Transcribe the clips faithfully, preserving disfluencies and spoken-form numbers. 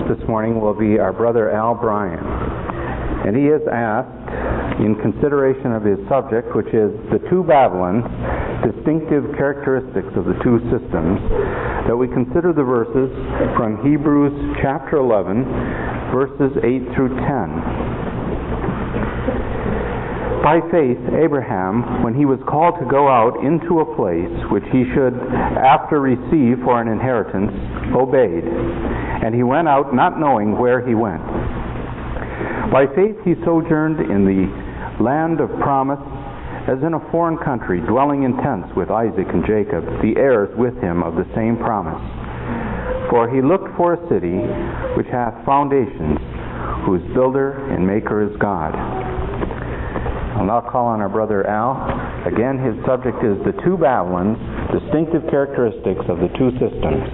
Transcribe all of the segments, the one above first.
this morning will be our brother Al Bryan. And he has asked, in consideration of his subject, which is the two Babylons, distinctive characteristics of the two systems, that we consider the verses from Hebrews chapter eleven, verses eight through ten. By faith, Abraham, when he was called to go out into a place which he should after receive for an inheritance, obeyed. And he went out not knowing where he went. By faith he sojourned in the land of promise, as in a foreign country, dwelling in tents with Isaac and Jacob, the heirs with him of the same promise. For he looked for a city which hath foundations, whose builder and maker is God. I'll now call on our brother Al. Again, his subject is the two Babylons, distinctive characteristics of the two systems.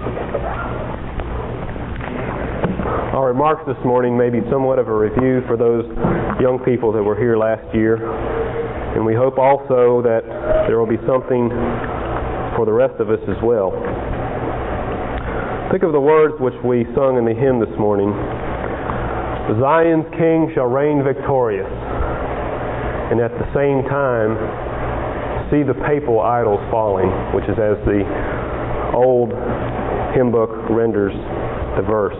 Our remarks this morning may be somewhat of a review for those young people that were here last year, and we hope also that there will be something for the rest of us as well. Think of the words which we sung in the hymn this morning. Zion's King shall reign victorious, and at the same time see the papal idols falling, which is as the old hymn book renders the verse.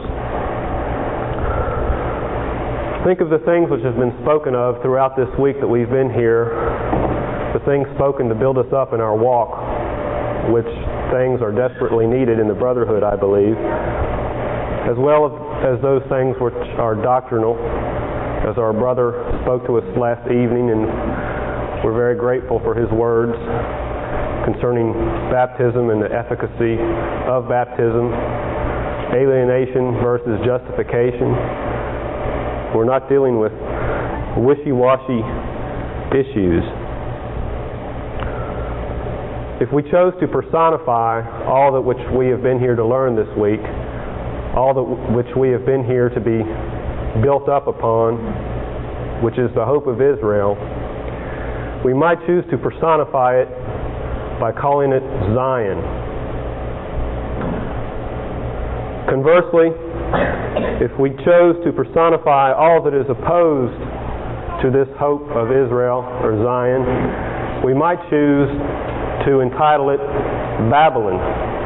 Think of the things which have been spoken of throughout this week that we've been here, the things spoken to build us up in our walk, which things are desperately needed in the brotherhood, I believe, as well as those things which are doctrinal, as our brother spoke to us last evening, and we're very grateful for his words concerning baptism and the efficacy of baptism, alienation versus justification. We're not dealing with wishy-washy issues. If we chose to personify all that which we have been here to learn this week, all that which we have been here to be built up upon, which is the hope of Israel, we might choose to personify it by calling it Zion. Conversely, if we chose to personify all that is opposed to this hope of Israel or Zion, we might choose to entitle it Babylon,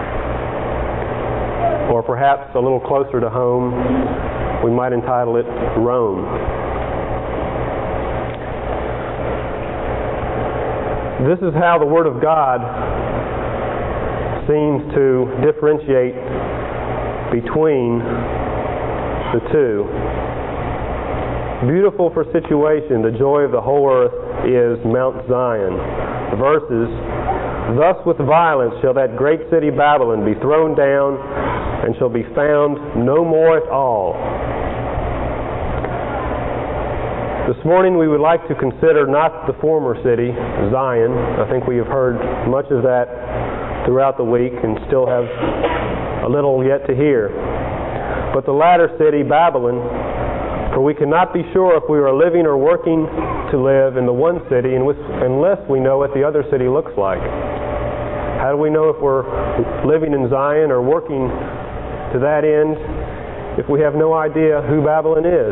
or perhaps a little closer to home, we might entitle it Rome. This is how the Word of God seems to differentiate between the two. Beautiful for situation, the joy of the whole earth is Mount Zion. Verses, thus with violence shall that great city Babylon be thrown down, and shall be found no more at all. This morning we would like to consider not the former city, Zion. I think we have heard much of that throughout the week and still have a little yet to hear. But the latter city, Babylon, for we cannot be sure if we are living or working to live in the one city unless we know what the other city looks like. How do we know if we're living in Zion or working to that end if we have no idea who Babylon is?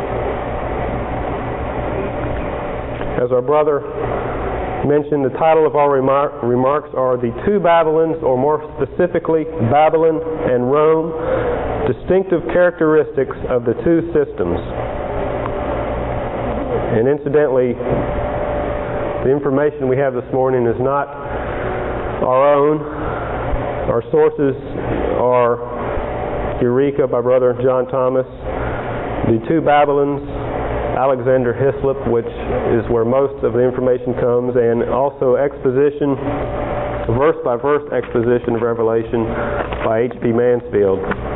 As our brother mentioned, the title of our remar- remarks are The Two Babylons, or more specifically, Babylon and Rome, Distinctive Characteristics of the Two Systems. And incidentally, the information we have this morning is not our own. Our sources are Eureka by Brother John Thomas, The Two Babylons, Alexander Hislop, which is where most of the information comes, and also exposition, verse-by-verse exposition of Revelation by H B Mansfield.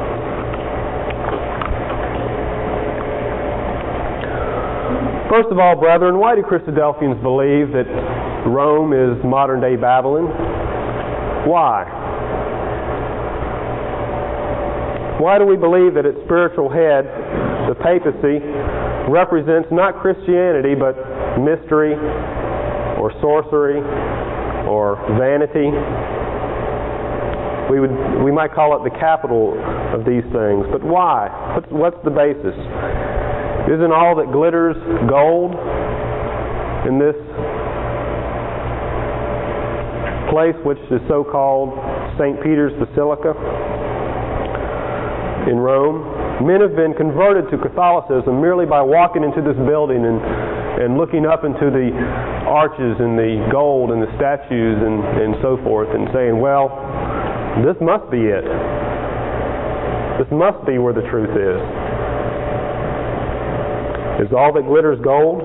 First of all, brethren, why do Christadelphians believe that Rome is modern-day Babylon? Why? Why do we believe that its spiritual head, the papacy, represents not Christianity but mystery or sorcery or vanity? We would we might call it the capital of these things. But why? What's, what's the basis? Isn't all that glitters gold in this place, which is so-called Saint Peter's Basilica in Rome? Men have been converted to Catholicism merely by walking into this building and, and looking up into the arches and the gold and the statues and, and so forth and saying, well, this must be it. This must be where the truth is. Is all that glitters gold?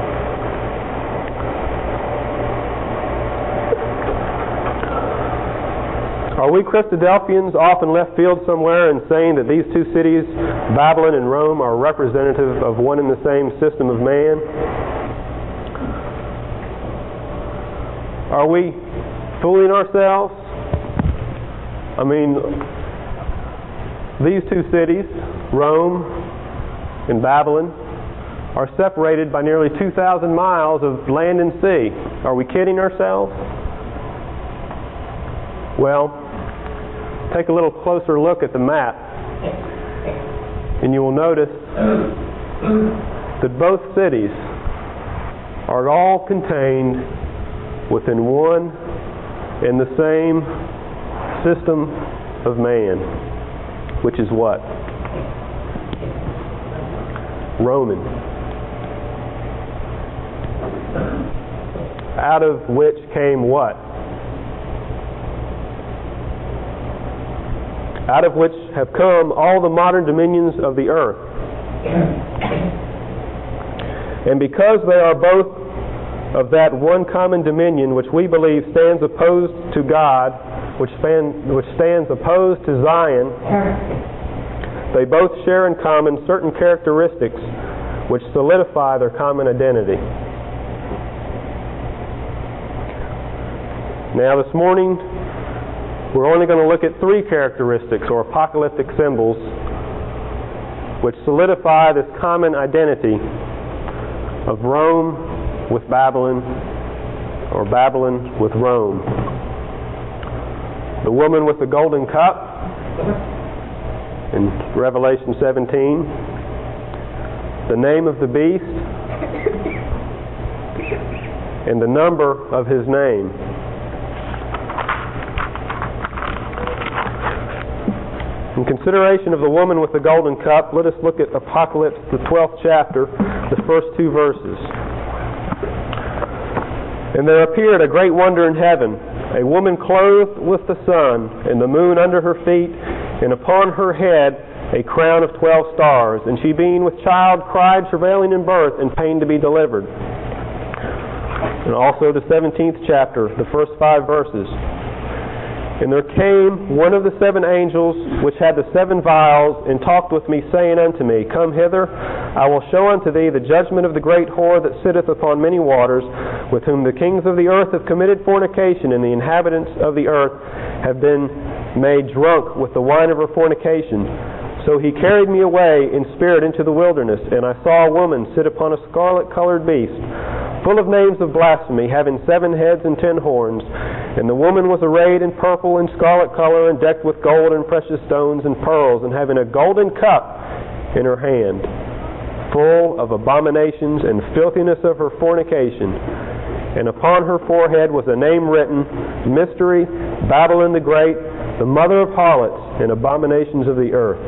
Are we Christadelphians off in left field somewhere and saying that these two cities, Babylon and Rome, are representative of one and the same system of man? Are we fooling ourselves? I mean, these two cities, Rome and Babylon, are separated by nearly two thousand miles of land and sea. Are we kidding ourselves? Well, take a little closer look at the map, and you will notice that both cities are all contained within one and the same system of man, which is what? Roman. Out of which came what? Out of which have come all the modern dominions of the earth. And because they are both of that one common dominion which we believe stands opposed to God, which, span, which stands opposed to Zion, they both share in common certain characteristics which solidify their common identity. Now this morning, we're only going to look at three characteristics or apocalyptic symbols which solidify this common identity of Rome with Babylon, or Babylon with Rome. The woman with the golden cup in Revelation seventeen, the name of the beast, and the number of his name. In consideration of the woman with the golden cup, let us look at Apocalypse, the twelfth chapter, the first two verses. And there appeared a great wonder in heaven, a woman clothed with the sun, and the moon under her feet, and upon her head a crown of twelve stars. And she, being with child, cried, travailing in birth, and pain to be delivered. And also the seventeenth chapter, the first five verses. And there came one of the seven angels which had the seven vials, and talked with me, saying unto me, Come hither, I will show unto thee the judgment of the great whore that sitteth upon many waters, with whom the kings of the earth have committed fornication, and the inhabitants of the earth have been made drunk with the wine of her fornication. So he carried me away in spirit into the wilderness, and I saw a woman sit upon a scarlet-colored beast, full of names of blasphemy, having seven heads and ten horns. And the woman was arrayed in purple and scarlet color, and decked with gold and precious stones and pearls, and having a golden cup in her hand, full of abominations and filthiness of her fornication. And upon her forehead was a name written, Mystery, Babylon the Great, the mother of harlots and abominations of the earth.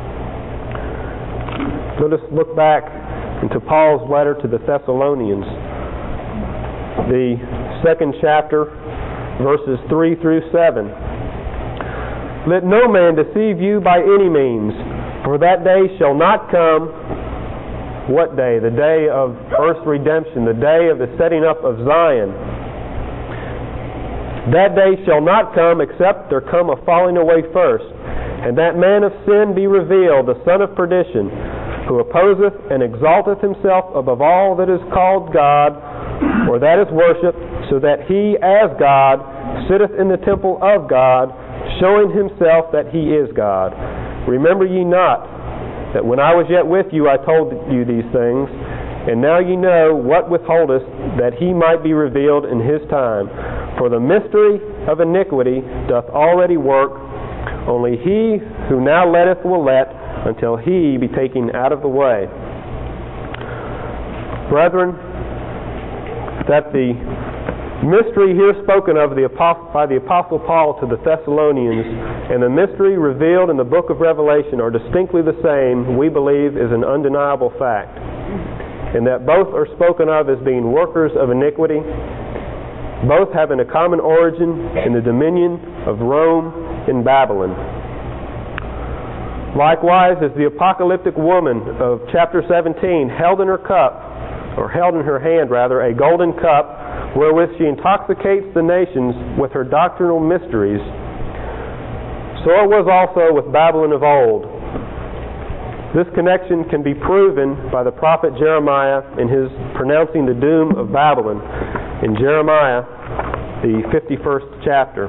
Let us look back into Paul's letter to the Thessalonians, the second chapter, verses three through seven. Let no man deceive you by any means, for that day shall not come. What day? The day of earth's redemption, the day of the setting up of Zion. That day shall not come except there come a falling away first, and that man of sin be revealed, the son of perdition, who opposeth and exalteth himself above all that is called God, or that is worshipped, so that he, as God, sitteth in the temple of God, showing himself that he is God. Remember ye not that when I was yet with you I told you these things, and now ye know what withholdeth, that he might be revealed in his time. For the mystery of iniquity doth already work, only he who now letteth will let, until he be taken out of the way. Brethren, that the mystery here spoken of the apostle, by the Apostle Paul to the Thessalonians and the mystery revealed in the book of Revelation are distinctly the same, we believe is an undeniable fact, and that both are spoken of as being workers of iniquity, both having a common origin in the dominion of Rome and Babylon. Likewise, as the apocalyptic woman of chapter seventeen held in her cup, or held in her hand rather, a golden cup wherewith she intoxicates the nations with her doctrinal mysteries, so it was also with Babylon of old. This connection can be proven by the prophet Jeremiah in his pronouncing the doom of Babylon in Jeremiah, the fifty-first chapter,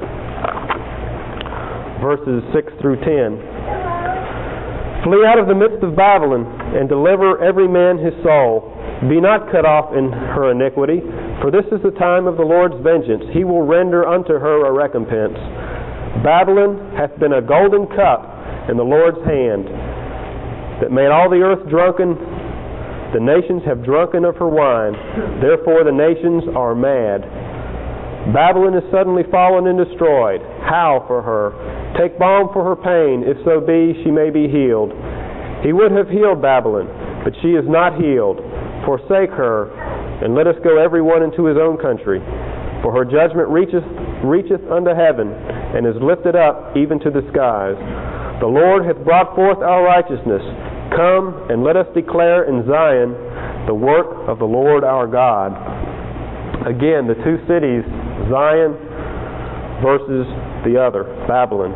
verses six through ten. Flee out of the midst of Babylon, and deliver every man his soul. Be not cut off in her iniquity, for this is the time of the Lord's vengeance. He will render unto her a recompense. Babylon hath been a golden cup in the Lord's hand, that made all the earth drunken. The nations have drunken of her wine, therefore the nations are mad. Babylon is suddenly fallen and destroyed. Howl for her. Take balm for her pain, if so be she may be healed. He would have healed Babylon, but she is not healed. Forsake her, and let us go every one into his own country. For her judgment reacheth, reacheth unto heaven, and is lifted up even to the skies. The Lord hath brought forth our righteousness. Come, and let us declare in Zion the work of the Lord our God. Again, the two cities, Zion versus the other, Babylon.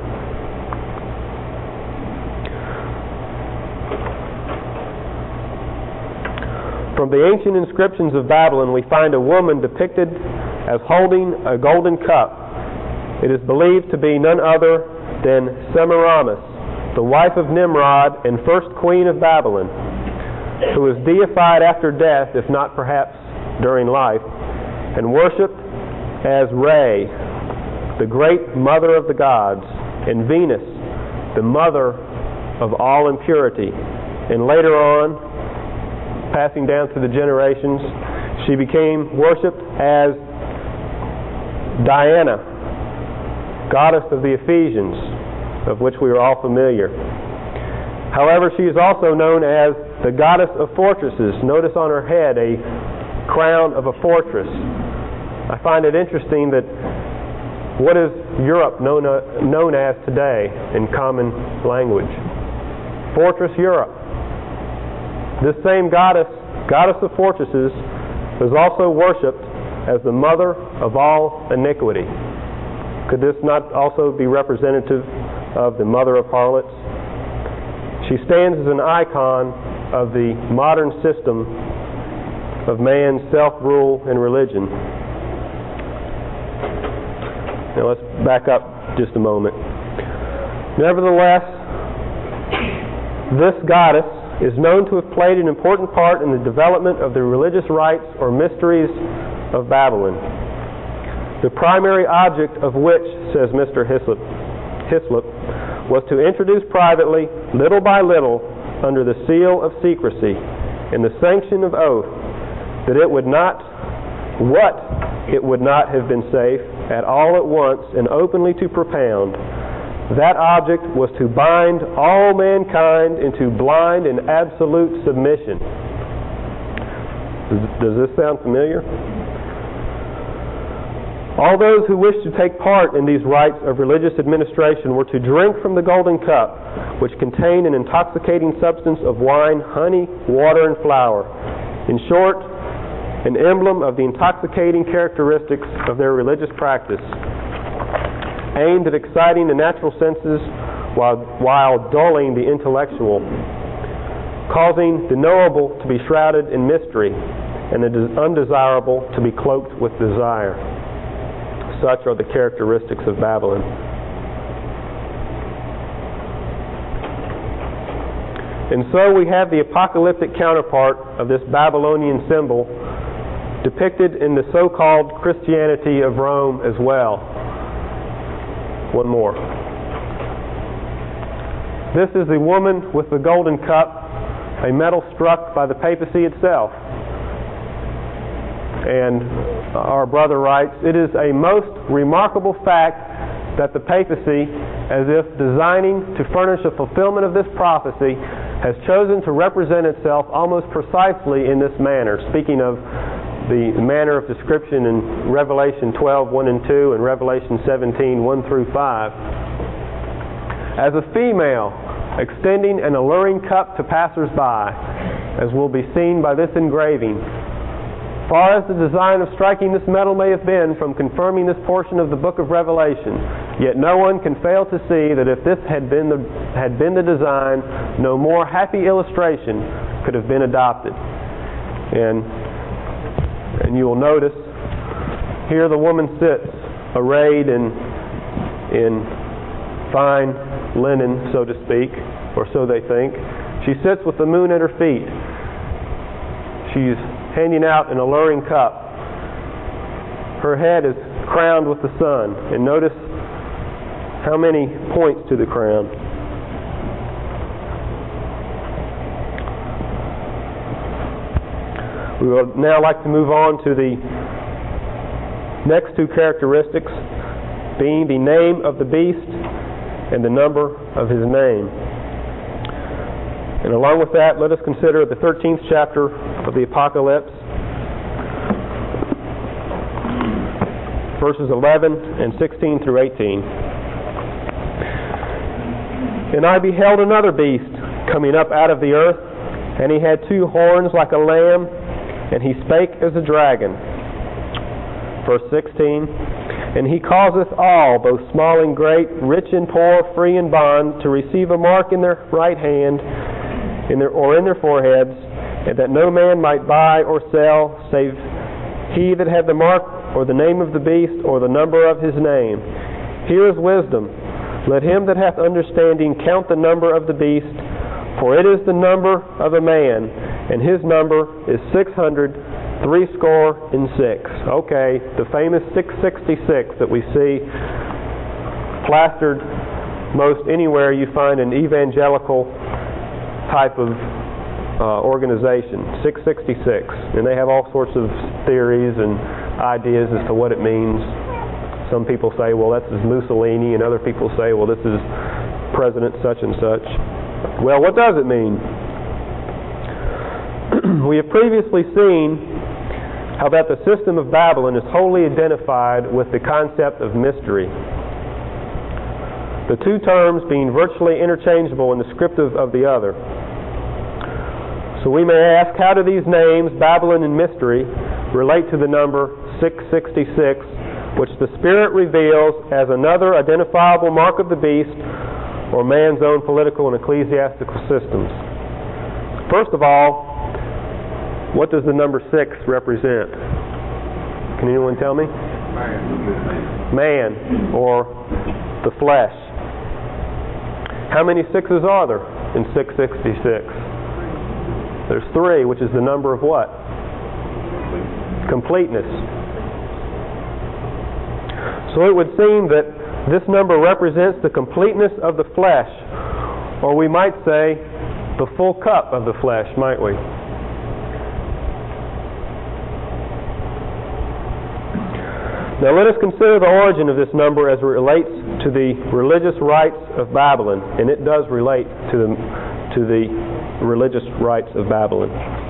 From the ancient inscriptions of Babylon, we find a woman depicted as holding a golden cup. It is believed to be none other than Semiramis, the wife of Nimrod and first queen of Babylon, who was deified after death, if not perhaps during life, and worshipped as Re, the great mother of the gods, and Venus, the mother of all impurity. And later on, passing down through the generations, she became worshipped as Diana, goddess of the Ephesians, of which we are all familiar. However, she is also known as the goddess of fortresses. Notice on her head a crown of a fortress. I find it interesting that what is Europe known, uh, known as today in common language? Fortress Europe. This same goddess, goddess of fortresses, was also worshipped as the mother of all iniquity. Could this not also be representative of the mother of harlots? She stands as an icon of the modern system of man's self-rule and religion. Now let's back up just a moment. Nevertheless, this goddess is known to have played an important part in the development of the religious rites or mysteries of Babylon, the primary object of which, says Mister Hislop, Hislop, was to introduce privately, little by little, under the seal of secrecy and the sanction of oath, that it would not, what it would not have been safe at all at once and openly to propound. That object was to bind all mankind into blind and absolute submission. Does, does this sound familiar? All those who wished to take part in these rites of religious administration were to drink from the golden cup, which contained an intoxicating substance of wine, honey, water, and flour. In short, an emblem of the intoxicating characteristics of their religious practice, aimed at exciting the natural senses while, while dulling the intellectual, causing the knowable to be shrouded in mystery and the undesirable to be cloaked with desire. Such are the characteristics of Babylon. And so we have the apocalyptic counterpart of this Babylonian symbol depicted in the so-called Christianity of Rome as well. One more. This is the woman with the golden cup, a medal struck by the papacy itself. And our brother writes, "It is a most remarkable fact that the papacy, as if designing to furnish a fulfillment of this prophecy, has chosen to represent itself almost precisely in this manner," speaking of the manner of description in Revelation twelve, one and two, and Revelation seventeen, one through five. "As a female, extending an alluring cup to passers-by, as will be seen by this engraving. Far as the design of striking this medal may have been from confirming this portion of the book of Revelation, yet no one can fail to see that if this had been the, had been the design, no more happy illustration could have been adopted." And, and you will notice, here the woman sits, arrayed in, in fine linen, so to speak, or so they think. She sits with the moon at her feet. She's handing out an alluring cup. Her head is crowned with the sun. And notice how many points to the crown. We would now like to move on to the next two characteristics, being the name of the beast and the number of his name. And along with that, let us consider the thirteenth chapter of the Apocalypse, verses eleven and sixteen through eighteen. "And I beheld another beast coming up out of the earth, and he had two horns like a lamb, and he spake as a dragon." Verse sixteen, "And he causeth all, both small and great, rich and poor, free and bond, to receive a mark in their right hand, in their, or in their foreheads, and that no man might buy or sell, save he that had the mark, or the name of the beast, or the number of his name. Here is wisdom. Let him that hath understanding count the number of the beast, for it is the number of a man, and his number is six hundred threescore and six." Okay, the famous six sixty-six that we see plastered most anywhere you find an evangelical type of uh, organization, six sixty-six, and they have all sorts of theories and ideas as to what it means. Some people say, well, that's Mussolini, and other people say, well, this is President such and such. Well, what does it mean? We have previously seen how that the system of Babylon is wholly identified with the concept of mystery, the two terms being virtually interchangeable and descriptive of the other. So we may ask, how do these names, Babylon and mystery, relate to the number six sixty-six, which the Spirit reveals as another identifiable mark of the beast or man's own political and ecclesiastical systems? First of all, what does the number six represent? Can anyone tell me? Man, or the flesh. How many sixes are there in six sixty-six? There's three, which is the number of what? Completeness. So it would seem that this number represents the completeness of the flesh, or we might say the full cup of the flesh, might we? Now let us consider the origin of this number as it relates to the religious rites of Babylon, and it does relate to the, to the religious rites of Babylon.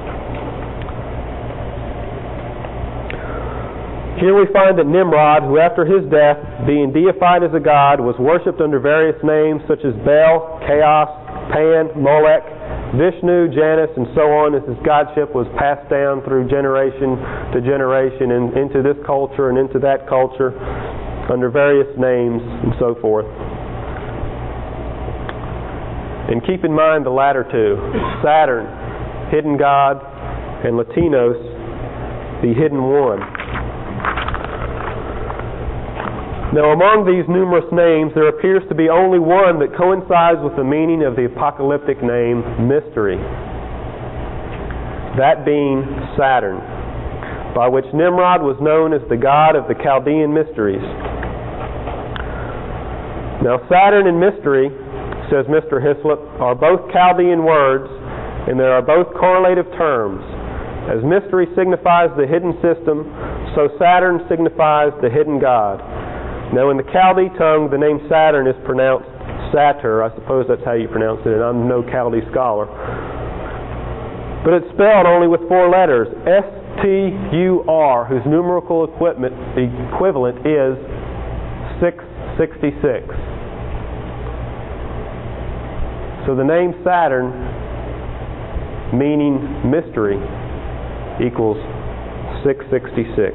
Here we find that Nimrod, who after his death, being deified as a god, was worshipped under various names such as Bel, Chaos, Pan, Molech, Vishnu, Janus, and so on, as his godship was passed down through generation to generation and into this culture and into that culture under various names and so forth. And keep in mind the latter two, Saturn, hidden god, and Latinos, the hidden one. Now, among these numerous names, there appears to be only one that coincides with the meaning of the apocalyptic name, mystery. That being Saturn. by which Nimrod was known as the god of the Chaldean mysteries. Now Saturn and mystery, says Mister Hislop, are both Chaldean words, and they are both correlative terms. As mystery signifies the hidden system, so Saturn signifies the hidden god. Now in the Chaldee tongue, the name Saturn is pronounced Satyr. I suppose that's how you pronounce it, and I'm no Chaldee scholar. But it's spelled only with four letters, S T U R, whose numerical equipment, equivalent is six sixty-six. So the name Saturn, meaning mystery, equals six sixty-six.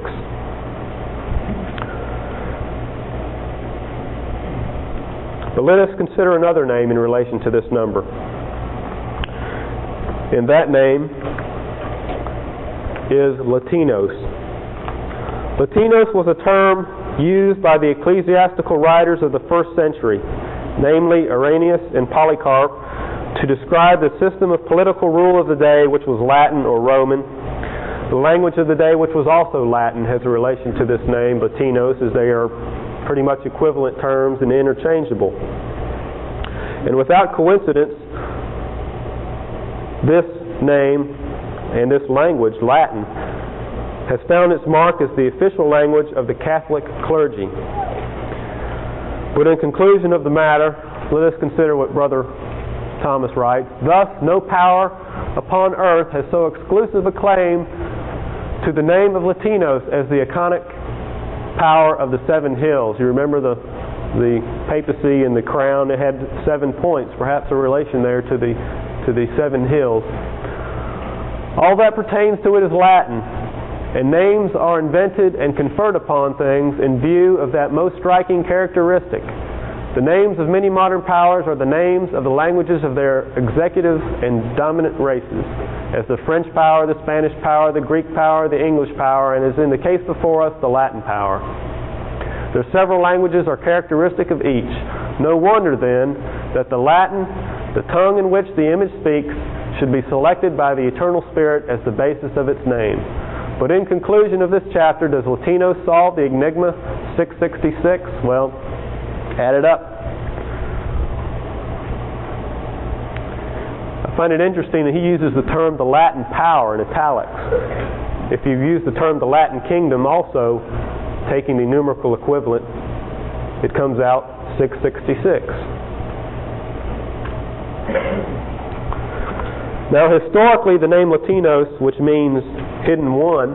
But let us consider another name in relation to this number. And that name is Latinos. Latinos was a term used by the ecclesiastical writers of the first century, namely Irenaeus and Polycarp, to describe the system of political rule of the day, which was Latin or Roman. The language of the day, which was also Latin, has a relation to this name, Latinos, as they are pretty much equivalent terms and interchangeable. And without coincidence, this name and this language, Latin, has found its mark as the official language of the Catholic clergy. But in conclusion of the matter, let us consider what Brother Thomas writes. Thus, no power upon earth has so exclusive a claim to the name of Latinos as the iconic power of the seven hills. You remember the the papacy and the crown, it had seven points, perhaps a relation there to the to the seven hills. All that pertains to it is Latin, and names are invented and conferred upon things in view of that most striking characteristic. The names of many modern powers are the names of the languages of their executive and dominant races, as the French power, the Spanish power, the Greek power, the English power, and as in the case before us, the Latin power. Their several languages are characteristic of each. No wonder, then, that the Latin, the tongue in which the image speaks, should be selected by the Eternal Spirit as the basis of its name. But in conclusion of this chapter, does Latinos solve the enigma six sixty-six? Well, add it up. I find it interesting that he uses the term the Latin power in italics. If you use the term the Latin kingdom also, taking the numerical equivalent, it comes out six sixty-six. Now historically, the name Latinos, which means hidden one,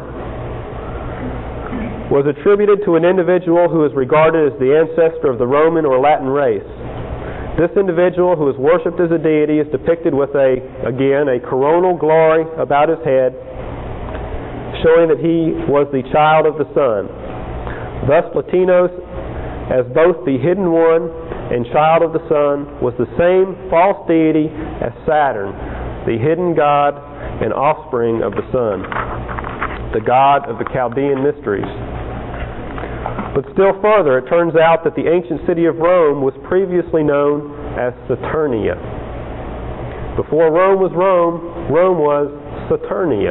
was attributed to an individual who is regarded as the ancestor of the Roman or Latin race. This individual, who is worshipped as a deity, is depicted with a, again, a coronal glory about his head, showing that he was the child of the sun. Thus, Latinos, as both the hidden one and child of the sun, was the same false deity as Saturn, the hidden god and offspring of the sun, the god of the Chaldean mysteries. But still further, it turns out that the ancient city of Rome was previously known as Saturnia. Before Rome was Rome, Rome was Saturnia,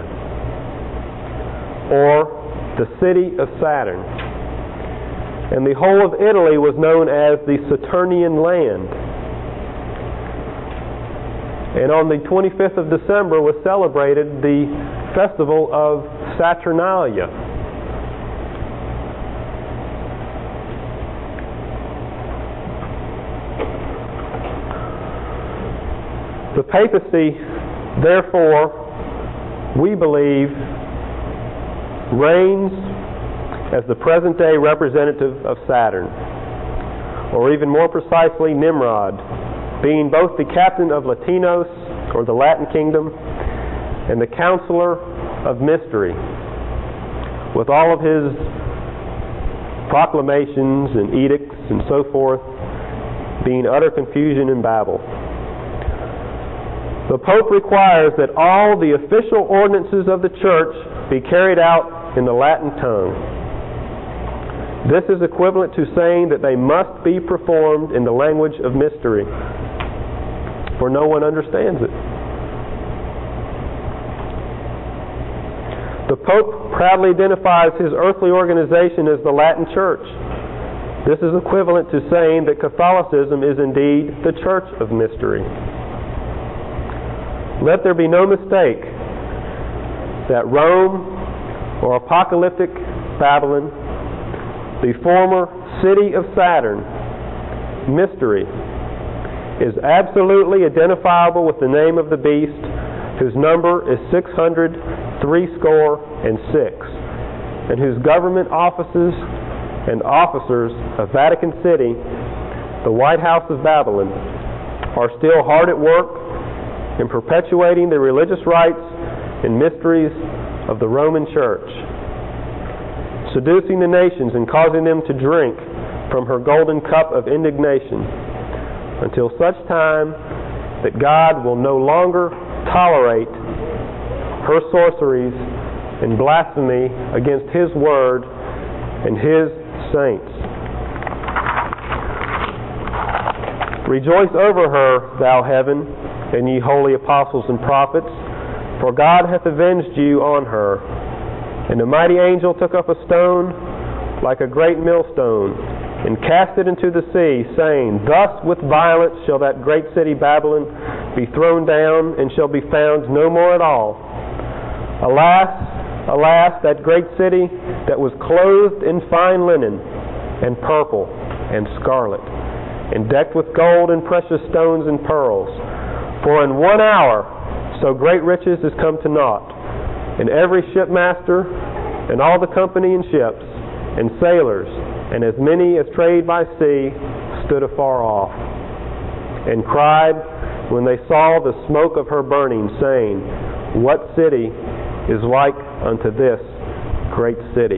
or the city of Saturn. And the whole of Italy was known as the Saturnian land. And on the twenty-fifth of December was celebrated the festival of Saturnalia. The papacy, therefore, we believe, reigns as the present-day representative of Saturn, or even more precisely, Nimrod, being both the captain of Latinos, or the Latin kingdom, and the counselor of mystery, with all of his proclamations and edicts and so forth being utter confusion and babble. The Pope requires that all the official ordinances of the Church be carried out in the Latin tongue. This is equivalent to saying that they must be performed in the language of mystery, for no one understands it. The Pope proudly identifies his earthly organization as the Latin Church. This is equivalent to saying that Catholicism is indeed the church of mystery. Let there be no mistake that Rome, or apocalyptic Babylon, the former city of Saturn, mystery, is absolutely identifiable with the name of the beast, whose number is six hundred three score and six, and whose government offices and officers of Vatican City, the White House of Babylon, are still hard at work in perpetuating the religious rites and mysteries of the Roman Church, seducing the nations and causing them to drink from her golden cup of indignation, until such time that God will no longer tolerate her sorceries and blasphemy against His Word and His saints. Rejoice over her, thou heaven, and ye holy apostles and prophets, for God hath avenged you on her. And the mighty angel took up a stone like a great millstone, and cast it into the sea, saying, Thus with violence shall that great city Babylon be thrown down, and shall be found no more at all. Alas, alas, that great city that was clothed in fine linen, and purple, and scarlet, and decked with gold and precious stones and pearls. For in one hour so great riches is come to naught, and every shipmaster, and all the company in ships, and sailors, and as many as trade by sea, stood afar off, and cried when they saw the smoke of her burning, saying, What city is like unto this great city?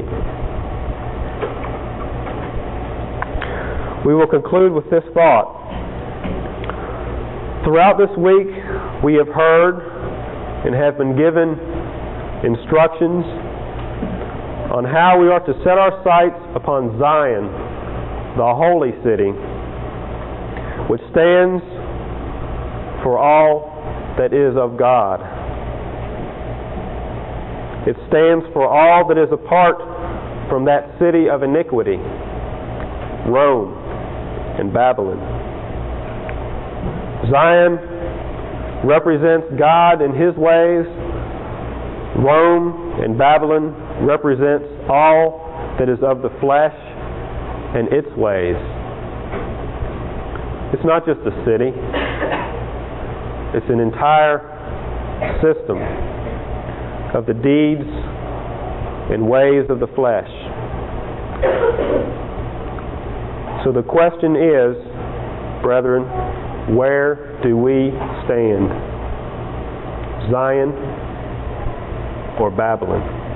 We will conclude with this thought. Throughout this week, we have heard and have been given instructions on how we are to set our sights upon Zion, the holy city, which stands for all that is of God. It stands for all that is apart from that city of iniquity, Rome and Babylon. Zion represents God and His ways. Rome and Babylon represents all that is of the flesh and its ways. It's not just a city. It's an entire system of the deeds and ways of the flesh. So the question is, brethren, where do we stand? Zion or Babylon?